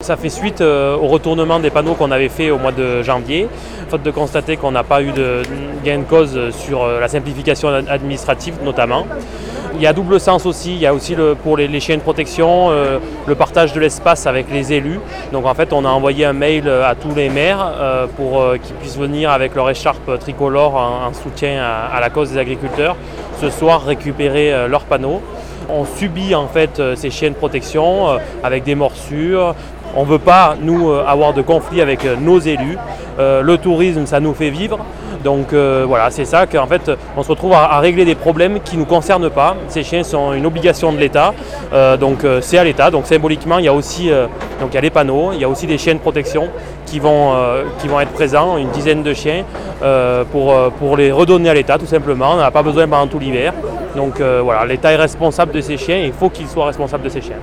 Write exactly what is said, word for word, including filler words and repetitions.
Ça fait suite euh, au retournement des panneaux qu'on avait fait au mois de janvier, faute de constater qu'on n'a pas eu de gain de cause sur euh, la simplification administrative notamment. Il y a double sens aussi, il y a aussi le, pour les, les chiens de protection, euh, le partage de l'espace avec les élus. Donc en fait on a envoyé un mail à tous les maires euh, pour euh, qu'ils puissent venir avec leur écharpe tricolore en, en soutien à, à la cause des agriculteurs, ce soir récupérer euh, leurs panneaux. On subit en fait ces chiens de protection euh, avec des morsures. On ne veut pas, nous, avoir de conflit avec nos élus. Euh, le tourisme, ça nous fait vivre. Donc euh, voilà, c'est ça qu'en fait, on se retrouve à, à régler des problèmes qui ne nous concernent pas. Ces chiens sont une obligation de l'État, euh, donc euh, c'est à l'État. Donc symboliquement, il y a aussi euh, donc, il y a les panneaux, il y a aussi des chiens de protection qui vont, euh, qui vont être présents, une dizaine de chiens, euh, pour, pour les redonner à l'État tout simplement. On n'a pas besoin pendant tout l'hiver. Donc euh, voilà, l'État est responsable de ces chiens et il faut qu'il soit responsable de ces chiens.